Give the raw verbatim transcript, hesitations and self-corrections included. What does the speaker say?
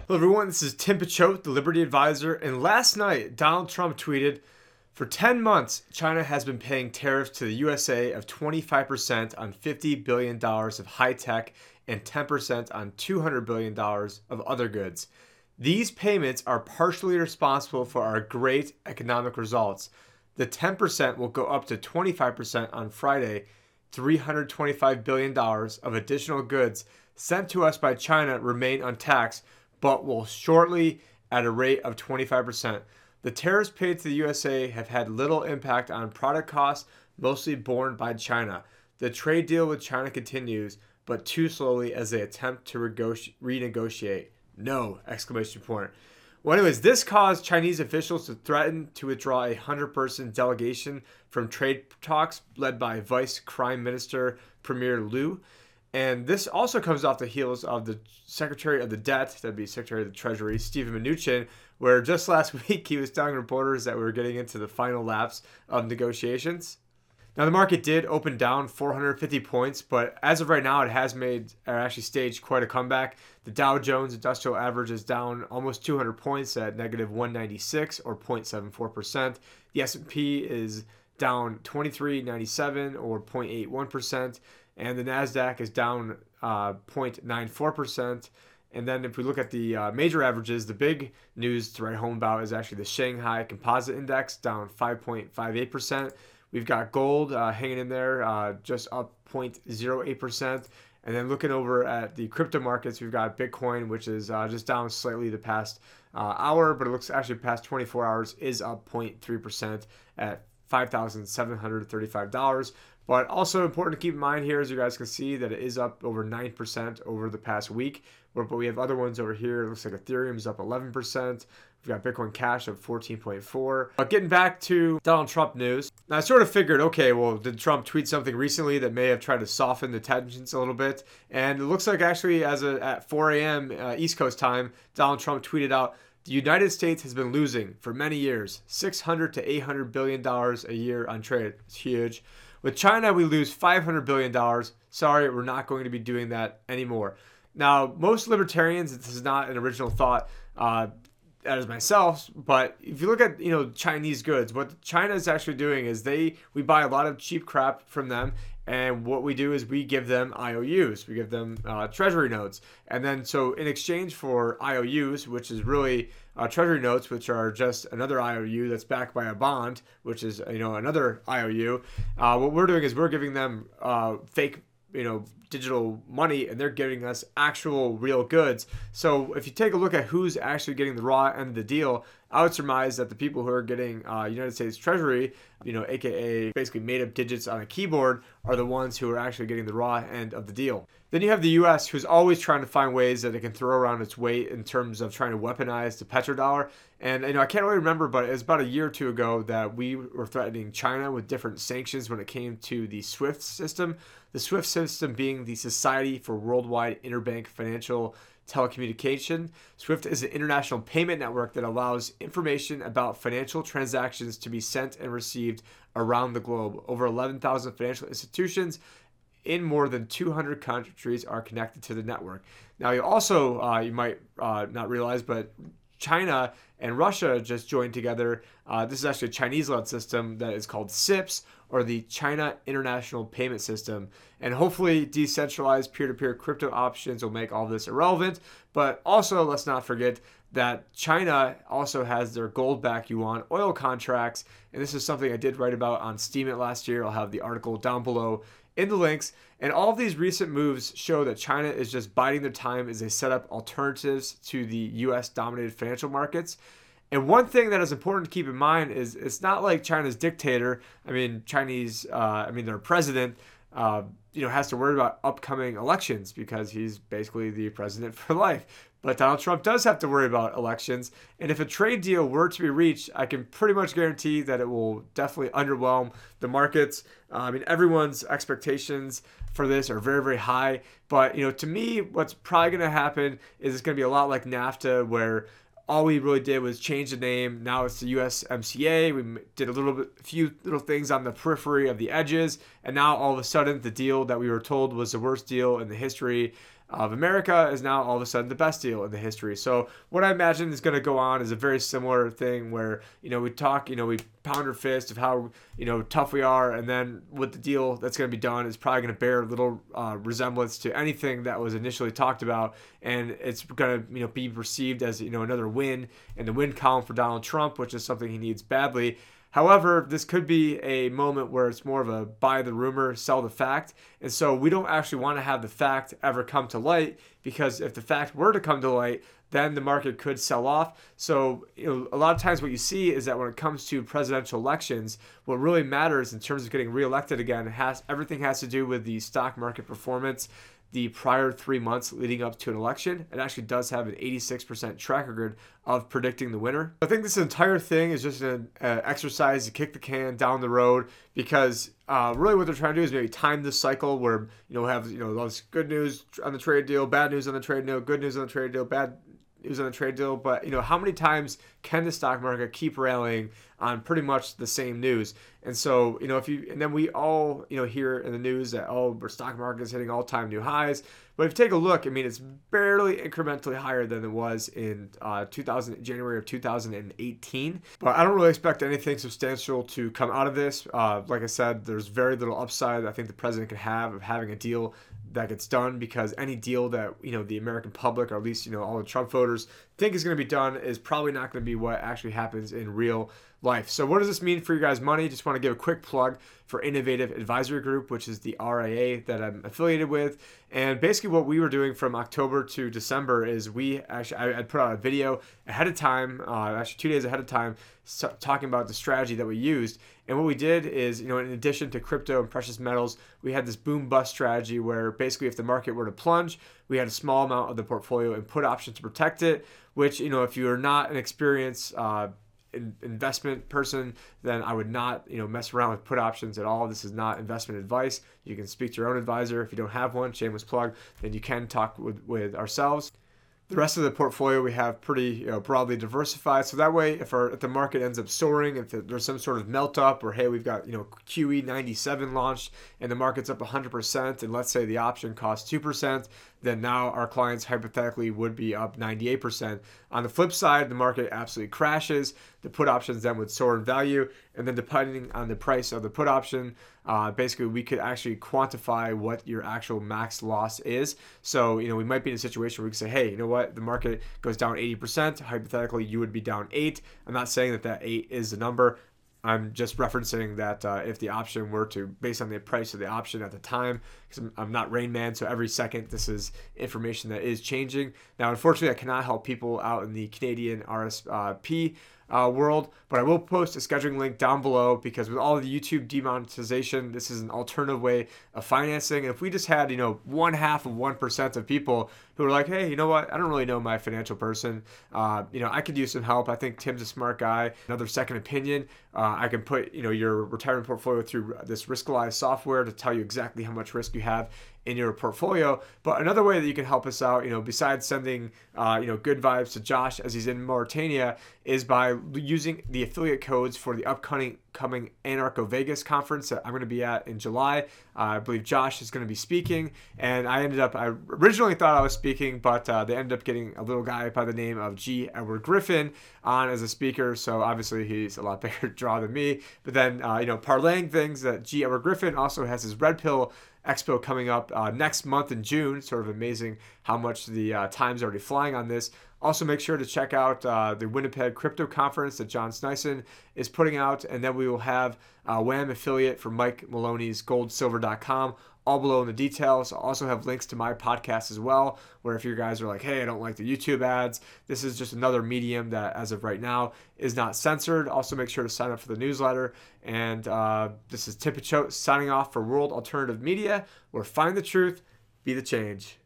Hello everyone, this is Tim Picciott, the Liberty Advisor, and last night Donald Trump tweeted, for ten months, China has been paying tariffs to the U S A of twenty-five percent on fifty billion dollars of high-tech and ten percent on two hundred billion dollars of other goods. These payments are partially responsible for our great economic results. The ten percent will go up to twenty-five percent on Friday. three hundred twenty-five billion dollars of additional goods sent to us by China remain untaxed, but will shortly at a rate of twenty-five percent. The tariffs paid to the U S A have had little impact on product costs, mostly borne by China. The trade deal with China continues, but too slowly as they attempt to renegotiate. No! Exclamation point. Well, anyways, this caused Chinese officials to threaten to withdraw a one hundred person delegation from trade talks led by Vice Prime Minister Premier Liu. And this also comes off the heels of the Secretary of the Debt, that'd be Secretary of the Treasury, Steven Mnuchin, where just last week he was telling reporters that we were getting into the final laps of negotiations. Now, the market did open down four hundred fifty points, but as of right now, it has made, or actually staged quite a comeback. The Dow Jones Industrial Average is down almost two hundred points at negative one ninety-six or zero point seven four percent. The S and P is down twenty-three ninety-seven or zero point eight one percent. And the NASDAQ is down uh, zero point nine four percent. And then if we look at the uh, major averages, the big news to write home about is actually the Shanghai Composite Index, down five point five eight percent. We've got gold uh, hanging in there, uh, just up zero point zero eight percent. And then looking over at the crypto markets, we've got Bitcoin, which is uh, just down slightly the past uh, hour, but it looks actually past twenty-four hours is up zero point three percent at five thousand seven hundred thirty-five dollars. But also important to keep in mind here, as you guys can see, that it is up over nine percent over the past week. But we have other ones over here. It looks like Ethereum is up eleven percent. We've got Bitcoin Cash up fourteen point four. But getting back to Donald Trump news, I sort of figured, okay, well, did Trump tweet something recently that may have tried to soften the tensions a little bit? And it looks like actually as a, at four a.m. Uh, East Coast time, Donald Trump tweeted out, the United States has been losing for many years, six hundred to eight hundred billion dollars a year on trade. It's huge. With China, we lose five hundred billion dollars. Sorry, we're not going to be doing that anymore. Now, most libertarians, this is not an original thought, uh, as myself, but if you look at, you know, Chinese goods, what China is actually doing is they, we buy a lot of cheap crap from them, and what we do is we give them I O Us, we give them uh, treasury notes, and then so in exchange for I O Us, which is really uh, treasury notes, which are just another I O U that's backed by a bond, which is, you know, another I O U, uh, what we're doing is we're giving them uh, fake, you know, digital money, and they're giving us actual real goods. So if you take a look at who's actually getting the raw end of the deal, I would surmise that the people who are getting uh, United States Treasury, you know, aka basically made up digits on a keyboard, are the ones who are actually getting the raw end of the deal. Then you have the U S, who's always trying to find ways that it can throw around its weight in terms of trying to weaponize the petrodollar. And you know, I can't really remember, but it was about a year or two ago that we were threatening China with different sanctions when it came to the SWIFT system. The SWIFT system being the Society for Worldwide Interbank Financial Telecommunication. SWIFT is an international payment network that allows information about financial transactions to be sent and received around the globe. Over eleven thousand financial institutions in more than two hundred countries are connected to the network. Now, you also, uh, you might uh, not realize, but China and Russia just joined together. Uh, this is actually a Chinese-led system that is called C I P S, or the China International Payment System. And hopefully decentralized peer-to-peer crypto options will make all this irrelevant. But also, let's not forget that China also has their gold-backed yuan oil contracts. And this is something I did write about on Steemit last year. I'll have the article down below in the links. And all of these recent moves show that China is just biding their time as they set up alternatives to the U S-dominated financial markets. And one thing that is important to keep in mind is it's not like China's dictator, I mean, Chinese, uh, I mean, their president, uh, you know, has to worry about upcoming elections because he's basically the president for life. But Donald Trump does have to worry about elections. And if a trade deal were to be reached, I can pretty much guarantee that it will definitely underwhelm the markets. Uh, I mean, everyone's expectations for this are very, very high. But, you know, to me, what's probably going to happen is it's going to be a lot like NAFTA, where all we really did was change the name. Now it's the U S M C A. We did a little bit, a few little things on the periphery of the edges. And now all of a sudden, the deal that we were told was the worst deal in the history of America is now all of a sudden the best deal in the history. So what I imagine is going to go on is a very similar thing where, you know, we talk, you know, we pound our fist of how, you know, tough we are, and then with the deal that's going to be done is probably going to bear little uh, resemblance to anything that was initially talked about, and it's going to, you know, be perceived as, you know, another win in the win column for Donald Trump, which is something he needs badly. However, this could be a moment where it's more of a buy the rumor, sell the fact. And so we don't actually want to have the fact ever come to light, because if the fact were to come to light, then the market could sell off. So, you know, a lot of times what you see is that when it comes to presidential elections, what really matters in terms of getting reelected again has everything has to do with the stock market performance the prior three months leading up to an election. It actually does have an eighty-six percent track record of predicting the winner. I think this entire thing is just an uh, exercise to kick the can down the road, because uh, really what they're trying to do is maybe time this cycle where, you know, have, you know, all this good news on the trade deal, bad news on the trade deal, good news on the trade deal, bad news on the trade deal. But, you know, how many times can the stock market keep rallying on pretty much the same news? And so, you know, if you, and then we all, you know, hear in the news that, oh, our stock market is hitting all-time new highs. But if you take a look, I mean, it's barely incrementally higher than it was in uh, two thousand, January of two thousand eighteen. But I don't really expect anything substantial to come out of this. Uh, like I said, there's very little upside I think the president could have of having a deal that gets done, because any deal that, you know, the American public, or at least, you know, all the Trump voters think is going to be done is probably not going to be what actually happens in real life. So what does this mean for your guys' money? Just want to give a quick plug for Innovative Advisory Group, which is the R I A that I'm affiliated with. And basically what we were doing from October to December is we actually, I had put out a video ahead of time, uh, actually two days ahead of time, so, talking about the strategy that we used. And what we did is, you know, in addition to crypto and precious metals, we had this boom bust strategy where basically if the market were to plunge, we had a small amount of the portfolio and put options to protect it, which, you know, if you're not an experienced uh, investment person, then I would not, you know, mess around with put options at all. This is not investment advice. You can speak to your own advisor. If you don't have one, shameless plug, then you can talk with, with ourselves. The rest of the portfolio we have pretty, you know, broadly diversified. So that way, if, our, if the market ends up soaring, if there's some sort of melt up, or hey, we've got, you know, Q E ninety-seven launched and the market's up one hundred percent, and let's say the option costs two percent, then now our clients hypothetically would be up ninety-eight percent. On the flip side, the market absolutely crashes. The put options then would soar in value, and then depending on the price of the put option, uh, basically we could actually quantify what your actual max loss is. So, you know, we might be in a situation where we can say, hey, you know what, the market goes down eighty percent. Hypothetically, you would be down eight. I'm not saying that that eight is the number. I'm just referencing that uh, if the option were to, based on the price of the option at the time, because I'm, I'm not Rain Man, so every second this is information that is changing. Now, unfortunately, I cannot help people out in the Canadian R S P uh, world, but I will post a scheduling link down below, because with all of the YouTube demonetization, this is an alternative way of financing. And if we just had, you know, one half of one percent of people who are like, hey, you know what, I don't really know my financial person, uh, you know, I could use some help. I think Tim's a smart guy. Another second opinion. Uh, I can put, you know, your retirement portfolio through this Riskalyze software to tell you exactly how much risk you have in your portfolio. But another way that you can help us out, you know, besides sending, uh, you know, good vibes to Josh as he's in Mauritania, is by using the affiliate codes for the upcoming coming Anarcho Vegas conference that I'm going to be at in July. Uh, I believe Josh is going to be speaking, and I ended up, I originally thought I was speaking, but uh, they ended up getting a little guy by the name of G. Edward Griffin on as a speaker, so obviously he's a lot bigger draw than me. But then, uh, you know, parlaying things, that G. Edward Griffin also has his Red Pill Expo coming up uh, next month in June. Sort of amazing how much the uh, time's already flying on this. Also, make sure to check out uh, the Winnipeg Crypto Conference that John Snyson is putting out. And then we will have a W A M affiliate for Mike Maloney's gold silver dot com, all below in the details. I'll also have links to my podcast as well, where if you guys are like, hey, I don't like the YouTube ads, this is just another medium that, as of right now, is not censored. Also, make sure to sign up for the newsletter. And uh, this is Tim Picciott signing off for World Alternative Media, where find the truth, be the change.